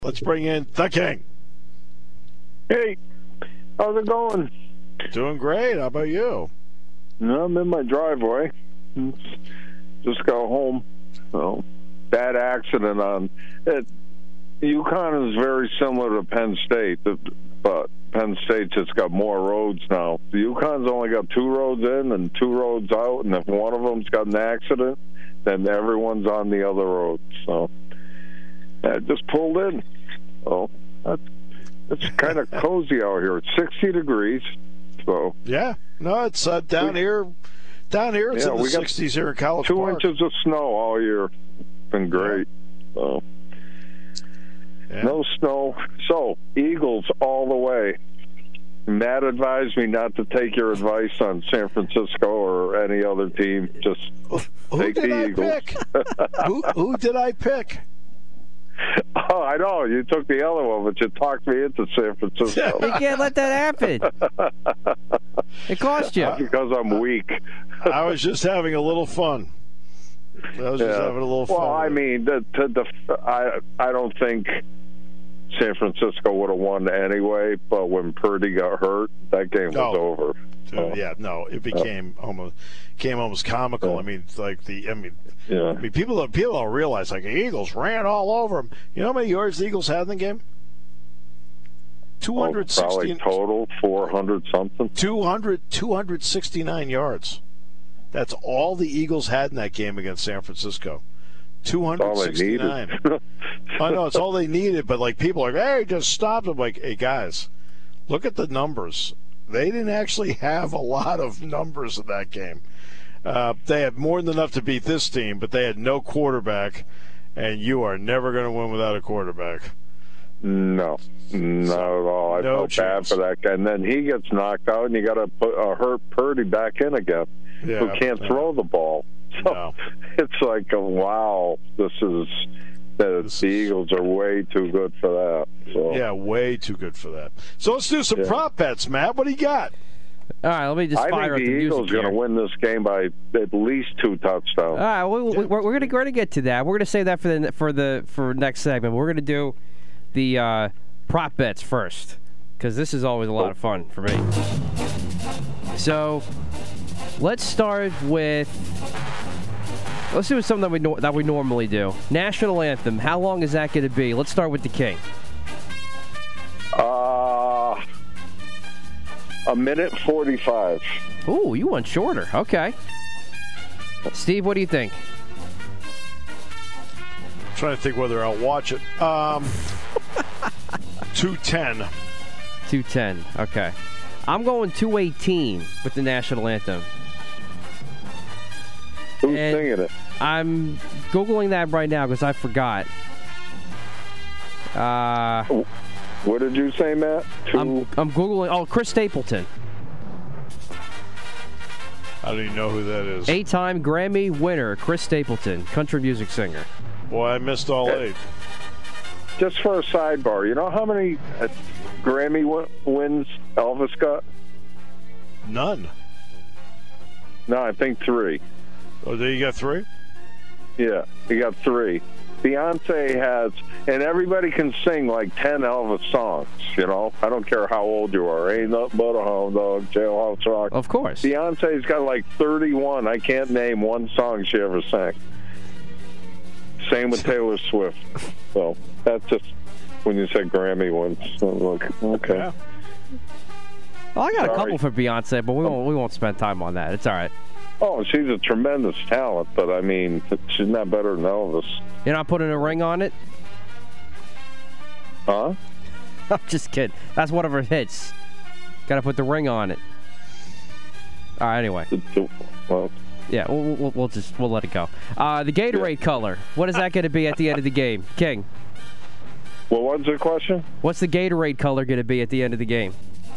Let's bring in the King. Hey, how's it going? Doing great. How about you? No, I'm in my driveway. Just got home. So, bad accident on it. UConn is very similar to Penn State, but Penn State just got more roads now. The UConn's only got 2 roads in and 2 roads out, and if one of them's got an accident, then everyone's on the other road. So I just pulled in. So it's kind of cozy out here. It's 60 degrees. So yeah, no, it's down here. Down here, it's in the 60s here in College Park. 2 inches of snow all year. It's been great. So no snow. So Eagles all the way. Matt advised me not to take your advice on San Francisco or any other team. Just take the Eagles. Who did I pick? Oh, I know. You took the other one, but you talked me into San Francisco. You can't let that happen. It cost you. Because I'm weak. I was just having a little fun. Well, I mean, I don't think San Francisco would have won anyway, but when Purdy got hurt, that game was over. It became almost comical. I mean, people don't realize, like, the Eagles ran all over them. You know how many yards the Eagles had in the game? 260. Probably total 400 something. 269 yards. That's all the Eagles had in that game against San Francisco. 269. I know, it's all they needed, but like people are like, hey, just stop them. Like, hey guys, look at the numbers. They didn't actually have a lot of numbers in that game. They had more than enough to beat this team, but they had no quarterback, and you are never going to win without a quarterback. No, not at all. I felt bad for that guy. And then he gets knocked out, and you got to put hurt Purdy back in again, who can't throw the ball. So it's like, wow, the Eagles are way too good for that. So. Yeah, way too good for that. So let's do some prop bets, Matt. What do you got? All right, let me just fire up the music. I think the Eagles are going to win this game by at least 2 touchdowns. All right, we're going to get to that. We're going to save that for next segment. We're going to do the prop bets first, because this is always a lot of fun for me. So let's start with. Let's do something that we normally do. National anthem. How long is that going to be? Let's start with the King. A minute 45. Ooh, you went shorter. Okay. Steve, what do you think? I'm trying to think whether I'll watch it. 2:10. 2:10. Okay. I'm going 2:18 with the national anthem. Who's singing it? I'm Googling that right now because I forgot. What did you say, Matt? I'm Googling. Oh, Chris Stapleton. I don't even know who that is. 8-time Grammy winner, Chris Stapleton, country music singer. Boy, I missed all 8. Just for a sidebar, you know how many Grammy wins Elvis got? None. No, I think 3. Oh, did you get 3? Yeah, he got 3. Beyonce has, and everybody can sing like 10 Elvis songs, you know? I don't care how old you are. Ain't nothing but a hound dog, Jailhouse Rock. Of course. Beyonce's got like 31. I can't name one song she ever sang. Same with Taylor Swift. So that's just when you said Grammy ones. Okay. Yeah. Well, I got a couple for Beyonce, but we won't spend time on that. It's all right. Oh, she's a tremendous talent, but I mean, she's not better than Elvis. You're not putting a ring on it? Huh? I'm just kidding. That's one of her hits. Got to put the ring on it. All right, anyway. Well, yeah, we'll let it go. The Gatorade color. What is that going to be at the end of the game, King? Well, what's the question? What's the Gatorade color going to be at the end of the game?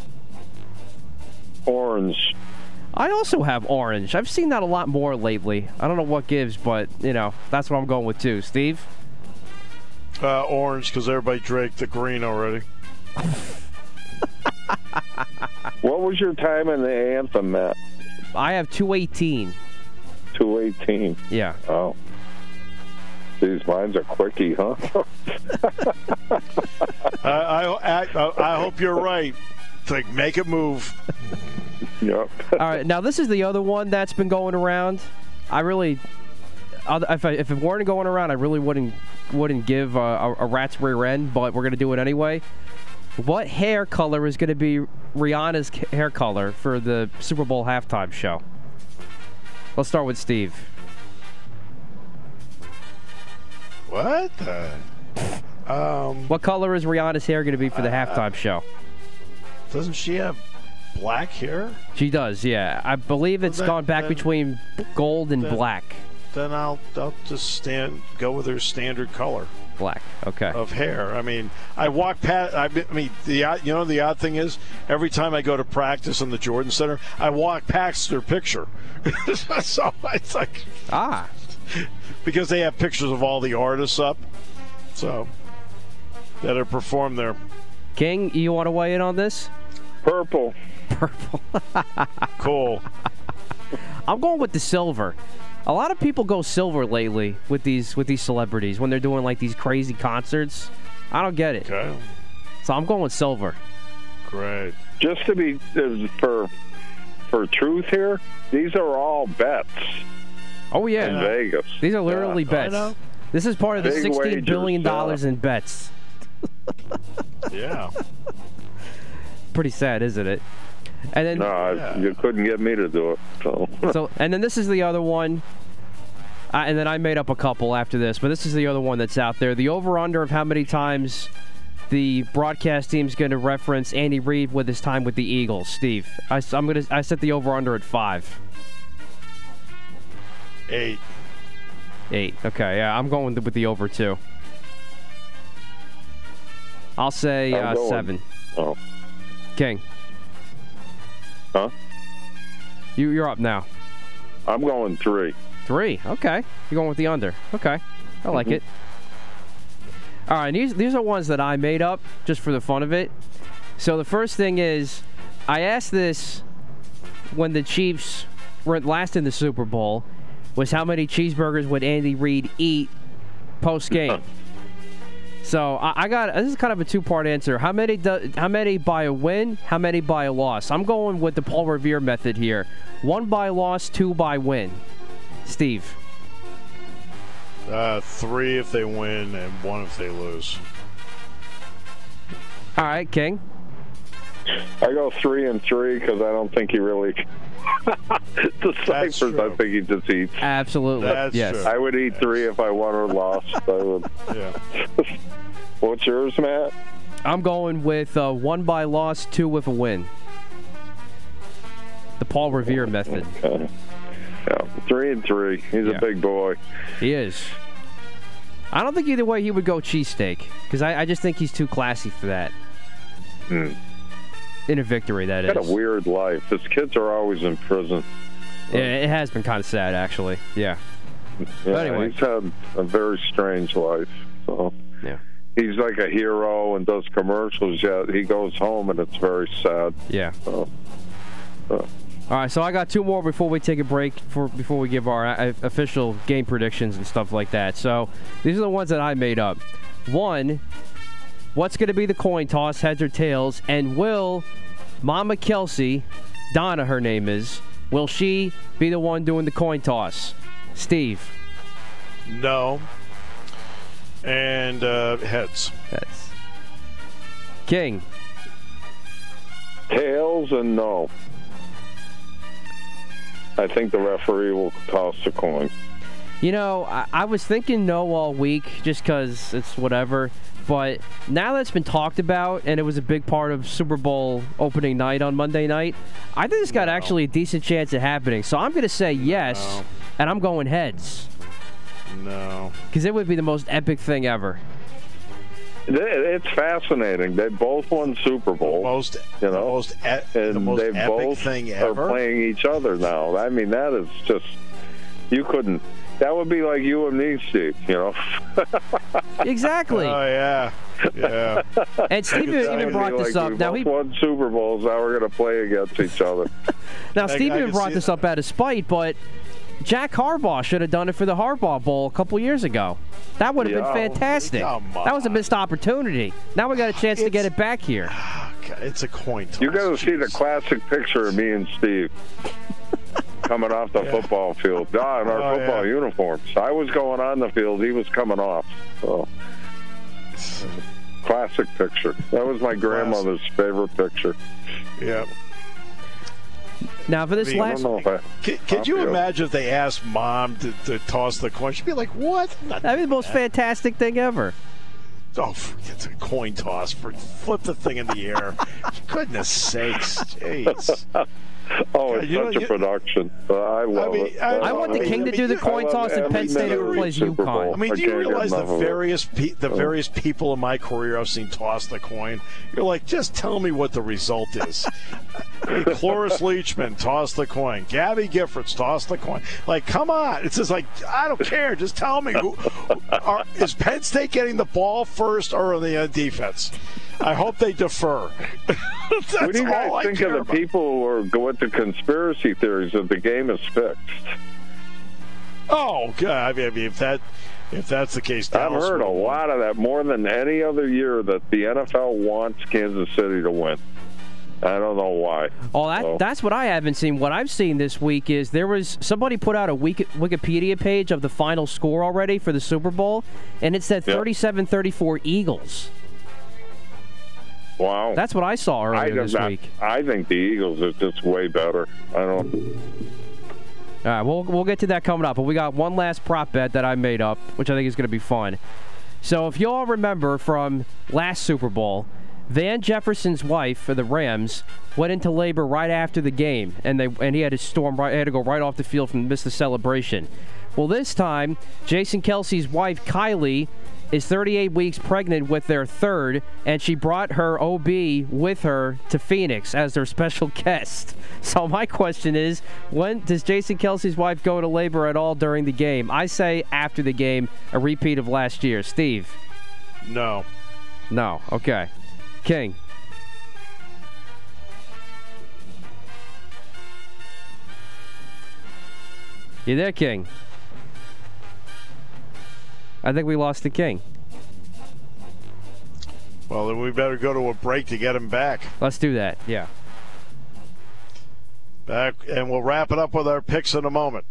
Orange. I also have orange. I've seen that a lot more lately. I don't know what gives, but, that's what I'm going with, too. Steve? Orange, because everybody drank the green already. What was your time in the anthem, Matt? I have 2:18. 2:18. Yeah. Oh. These mines are quickie, huh? I hope you're right. Like, make it move. Yep. All right, now this is the other one that's been going around. I really, if it weren't going around, I really wouldn't give a rat's rear end, but we're going to do it anyway. What hair color is going to be Rihanna's hair color for the Super Bowl halftime show? Let's start with Steve. What? What color is Rihanna's hair going to be for the halftime show? Doesn't she have black hair? She does, yeah. I believe it's gone back between gold and black. Then I'll just go with her standard color. Black, okay. Of hair. I mean, I walk past. The odd thing is, every time I go to practice in the Jordan Center, I walk past their picture. So it's like because they have pictures of all the artists up, so that are performed there. King, you want to weigh in on this? Purple. Cool. I'm going with the silver. A lot of people go silver lately with these celebrities when they're doing like these crazy concerts. I don't get it. Okay. So I'm going with silver. Great. Just to be for truth here, these are all bets. Oh yeah. In Vegas. These are literally bets. I know. This is part of the Big $16 billion in bets. Yeah. Pretty sad, isn't it? And then you couldn't get me to do it. So and then this is the other one. And then I made up a couple after this, but this is the other one that's out there. The over-under of how many times the broadcast team's going to reference Andy Reid with his time with the Eagles. Steve, I set the over-under at 5. 8. 8. Okay, yeah, I'm going with the over 2. I'll say 7. Oh. King. Huh? You're up now. I'm going 3. 3. Okay. You're going with the under. Okay. I like it. All right. These are ones that I made up just for the fun of it. So the first thing is, I asked this when the Chiefs were last in the Super Bowl, was how many cheeseburgers would Andy Reid eat post-game? So I got this is kind of a two-part answer. How many by a win? How many by a loss? I'm going with the Paul Revere method here. 1 by loss, 2 by win. Steve. 3 if they win and 1 if they lose. All right, King. I go 3 and 3 because I don't think he really deciphers. I think he just eats. Absolutely. That's yes. true. I would eat 3 if I won or lost. I would. Yeah. What's yours, Matt? I'm going with 1 by loss, 2 with a win. The Paul Revere method. Okay. Yeah, 3 and 3. He's a big boy. He is. I don't think either way he would go cheesesteak because I just think he's too classy for that. In a victory, that is. Got a weird life. His kids are always in prison. Yeah, it has been kind of sad, actually. Yeah. Yeah, anyway. He's had a very strange life. So yeah. He's like a hero and does commercials, yet he goes home and it's very sad. Yeah. So. All right, so I got 2 more before we take a break, before we give our official game predictions and stuff like that. So these are the ones that I made up. 1, what's going to be the coin toss, heads or tails? And will Mama Kelsey, Donna her name is, will she be the one doing the coin toss? Steve. No. And heads. Heads. King. Tails and no. I think the referee will toss the coin. You know, I was thinking no all week just because it's whatever. But now that it's been talked about and it was a big part of Super Bowl opening night on Monday night, I think it's got actually a decent chance of happening. So I'm going to say yes, and I'm going heads. No. Because it would be the most epic thing ever. It's fascinating. They both won Super Bowl. The most they epic both thing ever. are playing each other now. I mean, that is just, you couldn't. That would be like you and me, Steve. You know. Exactly. Oh yeah. Yeah. And Steve even brought this up. We Now both won Super Bowls. Now we're going to play against each other. Now Steve even brought this up out of spite, but Jack Harbaugh should have done it for the Harbaugh Bowl a couple years ago. That would have been fantastic. That was a missed opportunity. Now we got a chance to get it back here. It's a coin toss. You got to see the classic picture of me and Steve coming off the football field. In our football uniforms. I was going on the field. He was coming off. So. Classic picture. That was my grandmother's favorite picture. Yeah. Now for this could you imagine if they asked Mom to toss the coin? She'd be like, "What? That'd be the most fantastic thing ever." Oh, it's a coin toss. Flip the thing in the air. Goodness sakes, jeez. Oh, it's such a production. I love it. I want the King to do the coin toss and Penn State who plays UConn. I mean, do you realize the various people in my career I've seen toss the coin? You're like, just tell me what the result is. Cloris Leachman, toss the coin. Gabby Giffords, toss the coin. Like, come on. It's just like, I don't care. Just tell me. Is Penn State getting the ball first or on the defense? I hope they defer. What do you guys think of the people who are going to conspiracy theories that the game is fixed? Oh, God. I mean, if that's the case, I've heard a lot of that, more than any other year, that the NFL wants Kansas City to win. I don't know why. Oh, that's what I haven't seen. What I've seen this week is somebody put out a Wikipedia page of the final score already for the Super Bowl, and it said 37-34 Eagles. Wow. That's what I saw earlier this week. I think the Eagles are just way better. All right, we'll get to that coming up. But we got one last prop bet that I made up, which I think is going to be fun. So if you all remember from last Super Bowl, Van Jefferson's wife for the Rams went into labor right after the game, and he had to go right off the field from miss the celebration. Well, this time, Jason Kelce's wife, Kylie, is 38 weeks pregnant with their third, and she brought her OB with her to Phoenix as their special guest. So my question is, when does Jason Kelce's wife go into labor at all during the game? I say after the game, a repeat of last year. Steve? No. No. Okay. King? You there, King? I think we lost the King. Well, then we better go to a break to get him back. Let's do that, yeah. Back, and we'll wrap it up with our picks in a moment.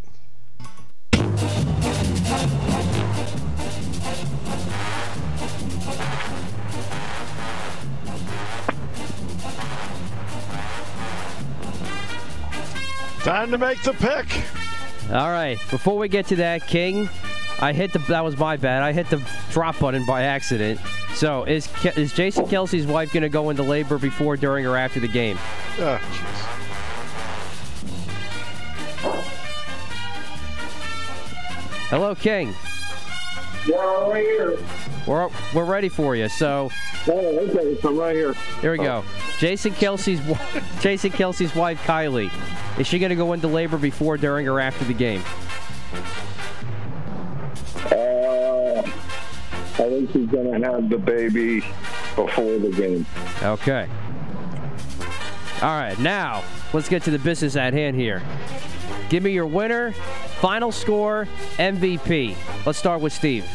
Time to make the pick. All right, before we get to that, King, that was my bad. I hit the drop button by accident. So, is Jason Kelce's wife going to go into labor before, during, or after the game? Oh, jeez. Hello, King. Yeah, I'm right here. We're ready for you. So. Oh, okay. I'm right here. Here we go. Jason Kelce's wife, Kylie. Is she going to go into labor before, during, or after the game? I think she's going to have the baby before the game. Okay. All right, now let's get to the business at hand here. Give me your winner, final score, MVP. Let's start with Steve.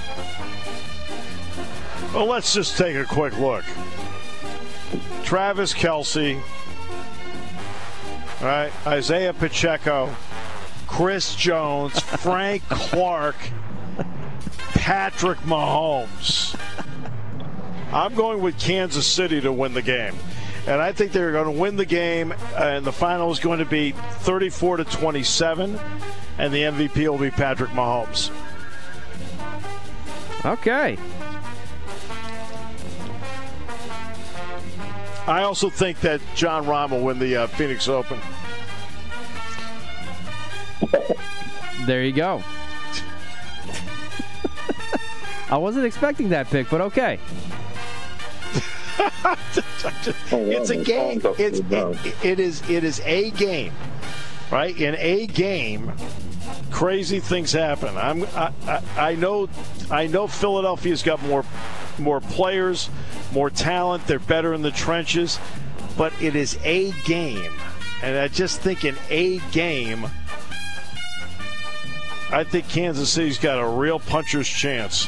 Well, let's just take a quick look. Travis Kelce, all right, Isaiah Pacheco, Chris Jones, Frank Clark, Patrick Mahomes. I'm going with Kansas City to win the game. And I think they're going to win the game, and the final is going to be 34-27, and the MVP will be Patrick Mahomes. Okay. I also think that John Rahm will win the Phoenix Open. There you go. I wasn't expecting that pick, but okay. It's a game. It is a game, right? In a game, crazy things happen. I know Philadelphia's got more players, more talent. They're better in the trenches, but it is a game, and I just think in a game, I think Kansas City's got a real puncher's chance.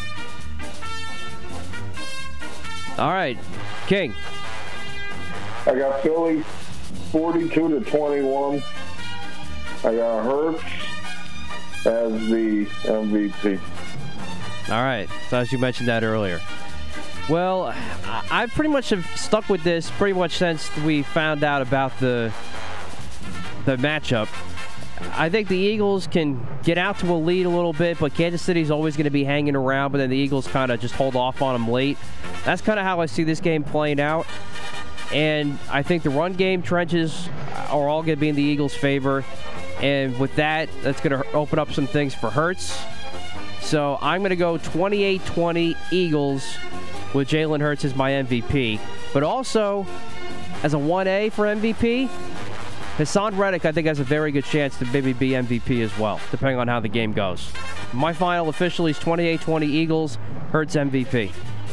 All right, King. I got Philly 42-21. I got Hurts as the MVP. All right, so as you mentioned that earlier. Well, I pretty much have stuck with this pretty much since we found out about the matchup. I think the Eagles can get out to a lead a little bit, but Kansas City's always going to be hanging around, but then the Eagles kind of just hold off on them late. That's kind of how I see this game playing out. And I think the run game trenches are all going to be in the Eagles' favor. And with that, that's going to open up some things for Hurts. So I'm going to go 28-20 Eagles with Jalen Hurts as my MVP. But also, as a 1A for MVP, Hassan Reddick, I think, has a very good chance to maybe be MVP as well, depending on how the game goes. My final officially is 28-20 Eagles, Hurts MVP.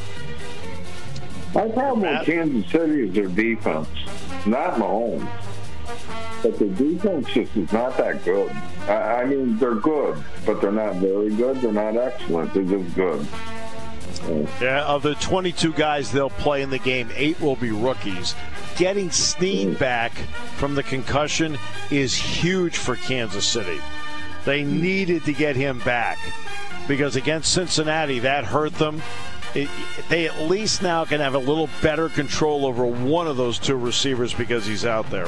My problem with Kansas City is their defense, not Mahomes. But the defense just is not that good. I mean, they're good, but they're not very good. They're not excellent. They're just good. Yeah, of the 22 guys they'll play in the game, 8 will be rookies. Getting Snead back from the concussion is huge for Kansas City. They needed to get him back because against Cincinnati, that hurt them. They at least now can have a little better control over one of those two receivers because he's out there.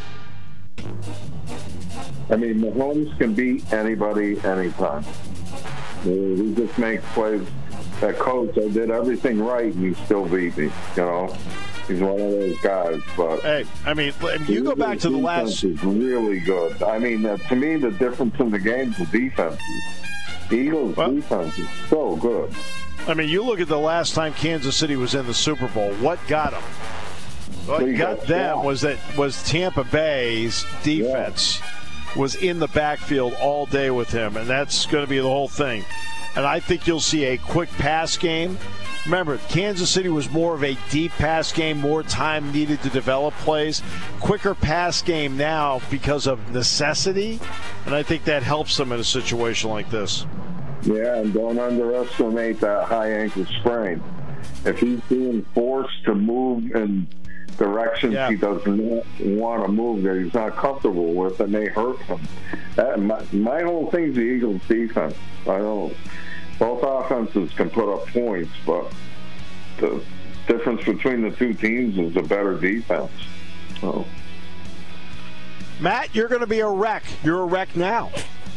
I mean, Mahomes can beat anybody anytime. He just makes plays. That coach, I did everything right, and he still beat me. You know, he's one of those guys. But hey, I mean, you go back to the last. Is really good. I mean, to me, the difference in the game is the defense. The Eagles' defense is so good. I mean, you look at the last time Kansas City was in the Super Bowl. What got them? What got them was Tampa Bay's defense was in the backfield all day with him, and that's going to be the whole thing. And I think you'll see a quick pass game. Remember, Kansas City was more of a deep pass game, more time needed to develop plays. Quicker pass game now because of necessity, and I think that helps them in a situation like this. Yeah, and don't underestimate that high ankle sprain. If he's being forced to move in directions he doesn't want to move, that he's not comfortable with, and they hurt him. My whole thing's the Eagles' defense. I don't. Both offenses can put up points, but the difference between the two teams is a better defense. So. Matt, you're going to be a wreck. You're a wreck now.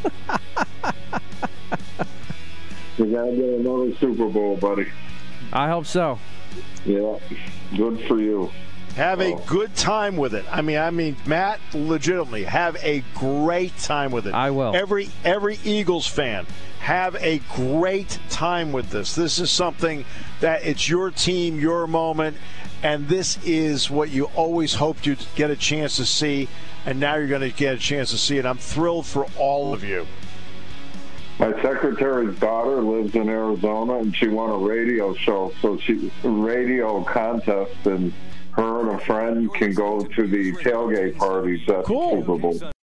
We got to get another Super Bowl, buddy. I hope so. Yeah, good for you. Have a good time with it. I mean, Matt, legitimately, have a great time with it. I will. Every Eagles fan, have a great time with this. This is something that it's your team, your moment, and this is what you always hoped you'd get a chance to see, and now you're going to get a chance to see it. I'm thrilled for all of you. My secretary's daughter lives in Arizona, and she won a radio show, radio contest, and her and a friend can go to the tailgate parties at the Super Bowl.